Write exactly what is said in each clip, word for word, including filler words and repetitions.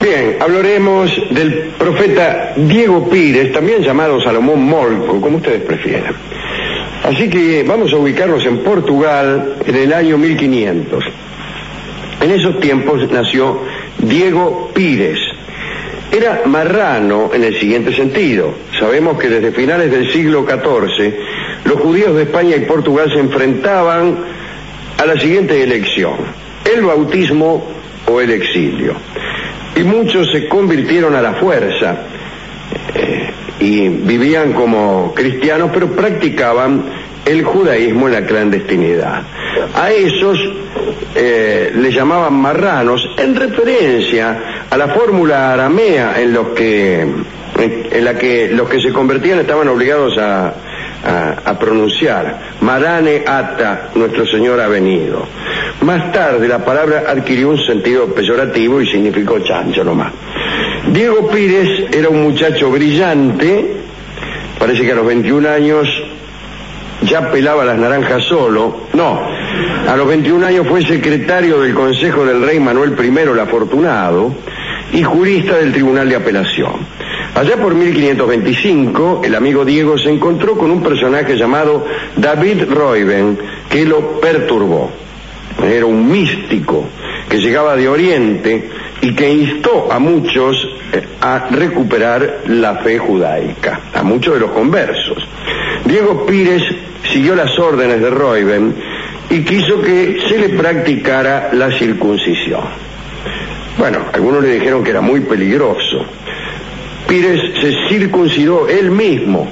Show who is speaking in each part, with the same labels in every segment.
Speaker 1: Bien, hablaremos del profeta Diego Pires, también llamado Salomón Molco, como ustedes prefieran. Así que vamos a ubicarnos en Portugal en el año mil quinientos. En esos tiempos nació Diego Pires. Era marrano en el siguiente sentido. Sabemos que desde finales del siglo catorce, los judíos de España y Portugal se enfrentaban a la siguiente elección: el bautismo o el exilio. Y muchos se convirtieron a la fuerza eh, y vivían como cristianos, pero practicaban el judaísmo en la clandestinidad. A esos eh, les llamaban marranos, en referencia a la fórmula aramea en los que en, en la que los que se convertían estaban obligados a, a, a pronunciar: Marane ata, nuestro Señor ha venido. Más tarde la palabra adquirió un sentido peyorativo y significó chancho nomás. Diego Pires era un muchacho brillante, parece que a los veintiún años ya pelaba las naranjas solo. No, a los veintiún años fue secretario del Consejo del Rey Manuel primero el Afortunado y jurista del Tribunal de Apelación. Allá por mil quinientos veinticinco, el amigo Diego se encontró con un personaje llamado David Reuben, que lo perturbó. Era un místico que llegaba de Oriente y que instó a muchos a recuperar la fe judaica, a muchos de los conversos. Diego Pires siguió las órdenes de Reuben y quiso que se le practicara la circuncisión. Bueno, algunos le dijeron que era muy peligroso. Pires se circuncidó él mismo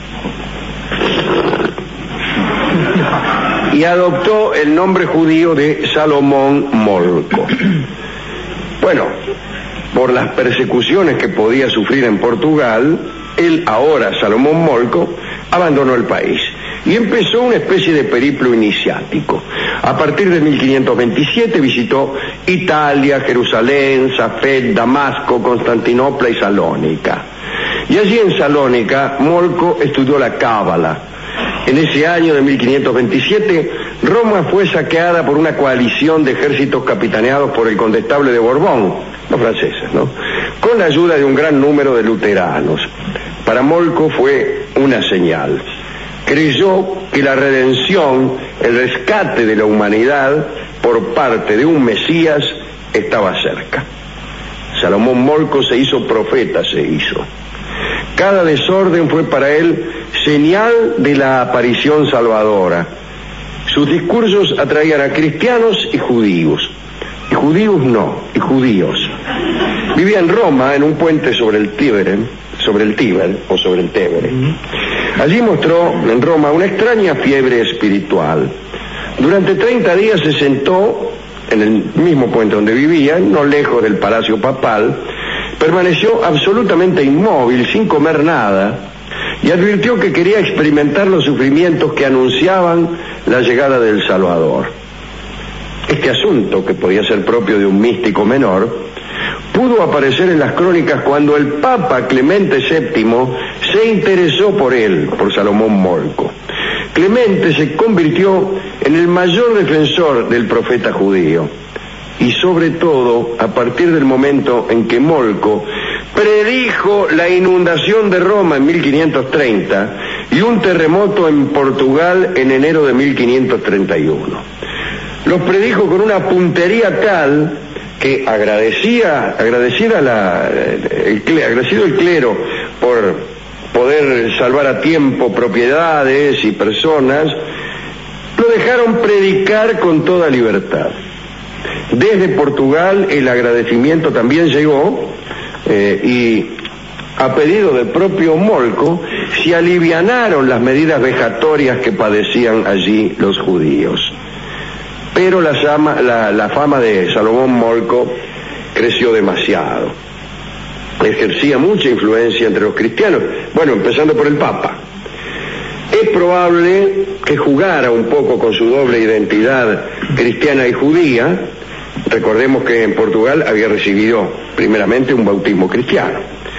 Speaker 1: y adoptó el nombre judío de Salomón Molco. Bueno, por las persecuciones que podía sufrir en Portugal, él, ahora Salomón Molco, abandonó el país y empezó una especie de periplo iniciático. A partir de mil quinientos veintisiete visitó Italia, Jerusalén, Safed, Damasco, Constantinopla y Salónica. Y allí en Salónica, Molco estudió la Cábala. En ese año de mil quinientos veintisiete, Roma fue saqueada por una coalición de ejércitos capitaneados por el condestable de Borbón, los franceses, ¿no?, con la ayuda de un gran número de luteranos. Para Molco fue una señal. Creyó que la redención, el rescate de la humanidad por parte de un Mesías estaba cerca. Salomón Molco se hizo profeta, se hizo. Cada desorden fue para él señal de la aparición salvadora. Sus discursos atraían a cristianos y judíos. Y judíos no, y judíos. Vivía en Roma, en un puente sobre el Tíber, sobre el Tíber, o sobre el Tévere. Allí mostró en Roma una extraña fiebre espiritual. Durante treinta días se sentó en el mismo puente donde vivía, no lejos del palacio papal. Permaneció absolutamente inmóvil, sin comer nada, y advirtió que quería experimentar los sufrimientos que anunciaban la llegada del Salvador. Este asunto, que podía ser propio de un místico menor, pudo aparecer en las crónicas cuando el Papa Clemente séptimo se interesó por él, por Salomón Molco. Clemente se convirtió en el mayor defensor del profeta judío, y sobre todo a partir del momento en que Molco predijo la inundación de Roma en mil quinientos treinta y un terremoto en Portugal en enero de mil quinientos treinta y uno. Los predijo con una puntería tal que agradecía, agradecida la, el, agradecido el clero por poder salvar a tiempo propiedades y personas, lo dejaron predicar con toda libertad. Desde Portugal el agradecimiento también llegó eh, y a pedido del propio Molco se alivianaron las medidas vejatorias que padecían allí los judíos. Pero la, llama, la, la fama de Salomón Molco creció demasiado. Ejercía mucha influencia entre los cristianos, bueno, empezando por el Papa. Es probable que jugara un poco con su doble identidad cristiana y judía. Recordemos que en Portugal había recibido primeramente un bautismo cristiano.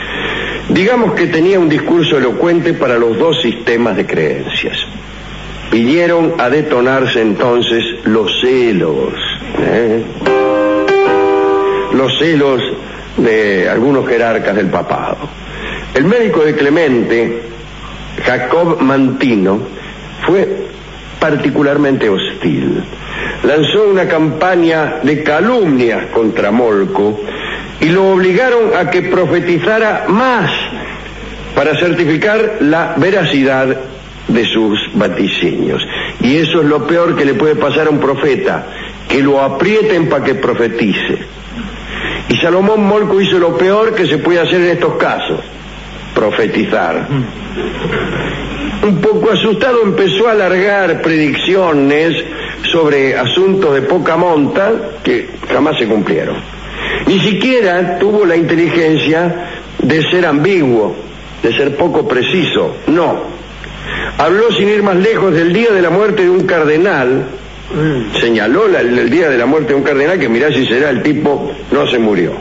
Speaker 1: Digamos que tenía un discurso elocuente para los dos sistemas de creencias. Vinieron a detonarse entonces los celos, ¿eh? los celos de algunos jerarcas del papado. El médico de Clemente, Jacob Mantino, fue particularmente hostil. Lanzó una campaña de calumnias contra Molco y lo obligaron a que profetizara más para certificar la veracidad de sus vaticinios. Y eso es lo peor que le puede pasar a un profeta, que lo aprieten para que profetice. Y Salomón Molco hizo lo peor que se puede hacer en estos casos: profetizar. Un poco asustado empezó a alargar predicciones sobre asuntos de poca monta que jamás se cumplieron. Ni siquiera tuvo la inteligencia de ser ambiguo, de ser poco preciso. No. Habló sin ir más lejos del día de la muerte de un cardenal. Señaló la, el día de la muerte de un cardenal, que mirá si será, el tipo no se murió.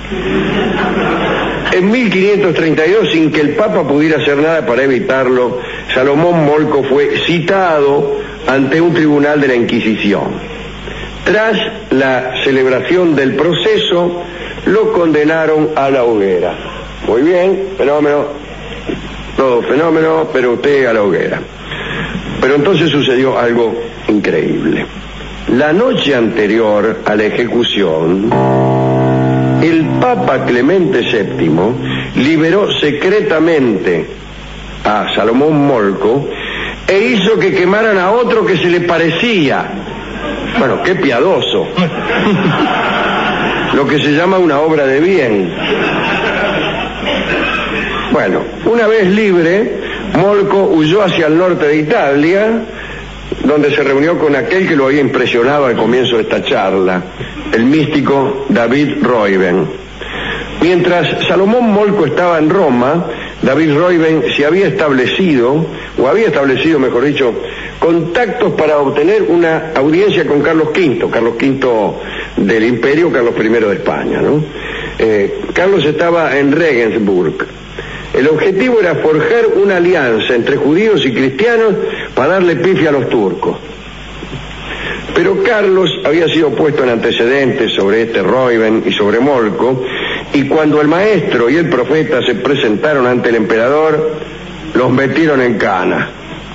Speaker 1: En mil quinientos treinta y dos, sin que el Papa pudiera hacer nada para evitarlo, Salomón Molco fue citado ante un tribunal de la Inquisición. Tras la celebración del proceso, lo condenaron a la hoguera. Muy bien, fenómeno, todo fenómeno, pero usted a la hoguera. Pero entonces sucedió algo increíble. La noche anterior a la ejecución, el Papa Clemente séptimo liberó secretamente a Salomón Molco e hizo que quemaran a otro que se le parecía. Bueno, qué piadoso. Lo que se llama una obra de bien. Bueno, una vez libre, Molco huyó hacia el norte de Italia, donde se reunió con aquel que lo había impresionado al comienzo de esta charla, el místico David Reuben. Mientras Salomón Molco estaba en Roma, David Reuben se había establecido, o había establecido, mejor dicho, contactos para obtener una audiencia con Carlos quinto, Carlos quinto del Imperio, Carlos primero de España, ¿no? Eh, Carlos estaba en Regensburg. El objetivo era forjar una alianza entre judíos y cristianos para darle pifia a los turcos. Pero Carlos había sido puesto en antecedentes sobre este Reuben y sobre Molco, y cuando el maestro y el profeta se presentaron ante el emperador, los metieron en cana.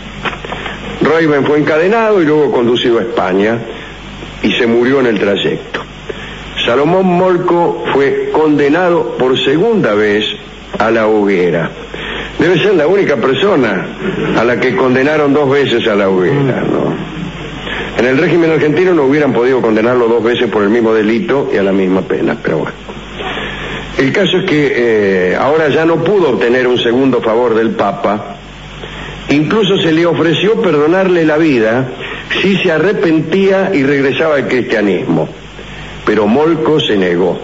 Speaker 1: Reuben fue encadenado y luego conducido a España y se murió en el trayecto. Salomón Molco fue condenado por segunda vez a la hoguera. Debe ser la única persona a la que condenaron dos veces a la hoguera, ¿no? En el régimen argentino no hubieran podido condenarlo dos veces por el mismo delito y a la misma pena, pero bueno. El caso es que eh, ahora ya no pudo obtener un segundo favor del Papa. Incluso se le ofreció perdonarle la vida si se arrepentía y regresaba al cristianismo, pero Molco se negó,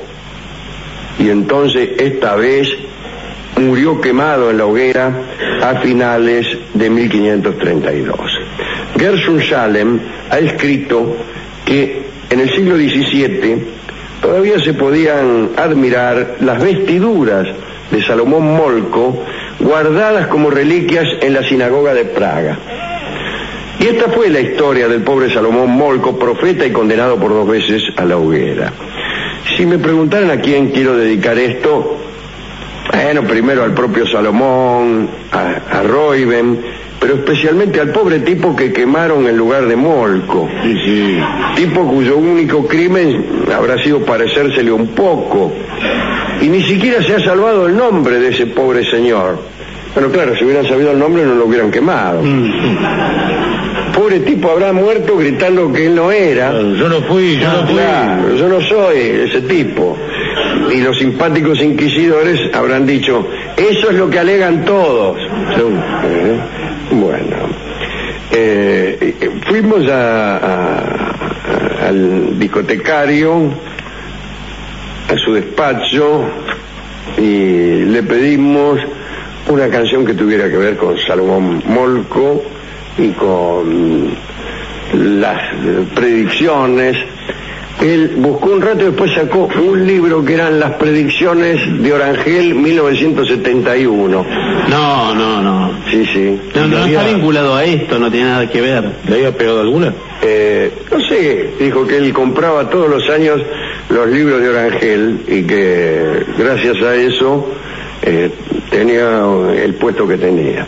Speaker 1: y entonces esta vez murió quemado en la hoguera a finales de mil quinientos treinta y dos. Gershom Schalem ha escrito que en el siglo diecisiete todavía se podían admirar las vestiduras de Salomón Molco guardadas como reliquias en la sinagoga de Praga. Y esta fue la historia del pobre Salomón Molco, profeta y condenado por dos veces a la hoguera. Si me preguntaran a quién quiero dedicar esto, bueno, primero al propio Salomón, a, a Reuben, pero especialmente al pobre tipo que quemaron en lugar de Molco.
Speaker 2: Sí, sí.
Speaker 1: Tipo cuyo único crimen habrá sido parecérsele un poco. Y ni siquiera se ha salvado el nombre de ese pobre señor. Bueno, claro, si hubieran sabido el nombre no lo hubieran quemado. Mm. Pobre tipo habrá muerto gritando que él no era.
Speaker 2: Yo no fui, yo no fui.
Speaker 1: Claro, yo no soy ese tipo. Y los simpáticos inquisidores habrán dicho, eso es lo que alegan todos. ¿Eh? Bueno, eh, fuimos a, a, a, al discotecario, a su despacho, y le pedimos una canción que tuviera que ver con Salomón Molco y con las predicciones. Él buscó un rato y después sacó un libro que eran las predicciones de Orangel mil novecientos setenta y uno.
Speaker 2: No, no, no.
Speaker 1: Sí, sí.
Speaker 2: No, no está vinculado a esto, no tiene nada que ver. ¿Le había pegado alguna?
Speaker 1: Eh, no sé, dijo que él compraba todos los años los libros de Orangel y que gracias a eso eh, tenía el puesto que tenía.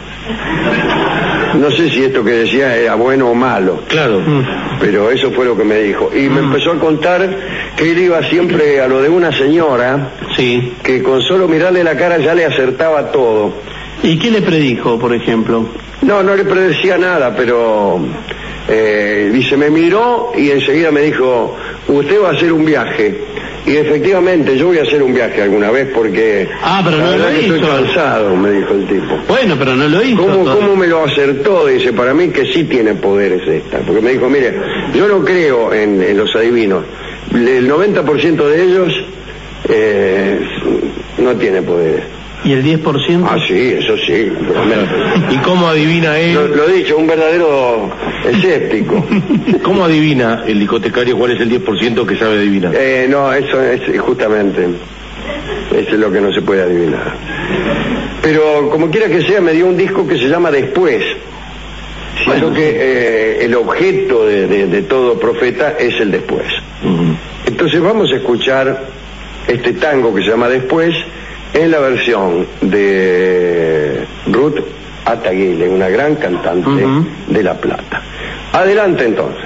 Speaker 1: No sé si esto que decía era bueno o malo.
Speaker 3: Claro. Mm.
Speaker 1: Pero eso fue lo que me dijo. Y me empezó a contar que él iba siempre a lo de una señora,
Speaker 2: sí,
Speaker 1: que con solo mirarle la cara ya le acertaba todo.
Speaker 2: ¿Y qué le predijo, por ejemplo?
Speaker 1: No, no le predecía nada, pero eh, dice, me miró y enseguida me dijo, usted va a hacer un viaje. Y efectivamente, yo voy a hacer un viaje alguna vez porque...
Speaker 2: Ah, pero
Speaker 1: la
Speaker 2: no
Speaker 1: verdad
Speaker 2: lo
Speaker 1: que
Speaker 2: hizo.
Speaker 1: estoy cansado, me dijo el tipo.
Speaker 2: Bueno, pero no lo hizo.
Speaker 1: ¿Cómo, ¿Cómo me lo acertó? Dice, para mí que sí tiene poderes esta. Porque me dijo, mire, yo no creo en, en los adivinos. El noventa por ciento de ellos eh, no tiene poderes.
Speaker 2: ¿Y el diez por ciento?
Speaker 1: Ah, sí, eso sí.
Speaker 3: ¿Y cómo adivina él?
Speaker 1: Lo, lo he dicho, un verdadero escéptico.
Speaker 3: ¿Cómo adivina el discotecario cuál es el diez por ciento que sabe adivinar?
Speaker 1: Eh, no, eso es justamente, eso es lo que no se puede adivinar. Pero como quiera que sea, me dio un disco que se llama Después. Siento bueno, que eh, el objeto de, de, de todo profeta es el después. Uh-huh. Entonces vamos a escuchar este tango que se llama Después, en la versión de Ruth Ataguile, una gran cantante uh-huh. de La Plata. Adelante entonces.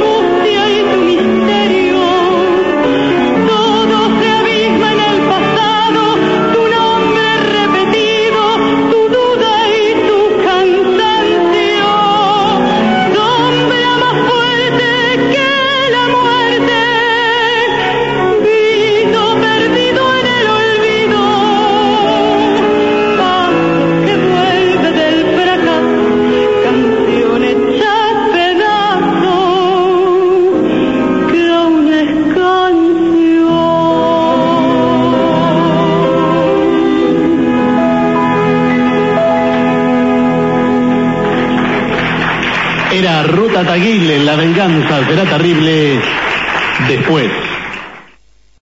Speaker 4: Todo se abisma en el pasado.
Speaker 2: Era Ruta Taguile, La venganza será terrible después.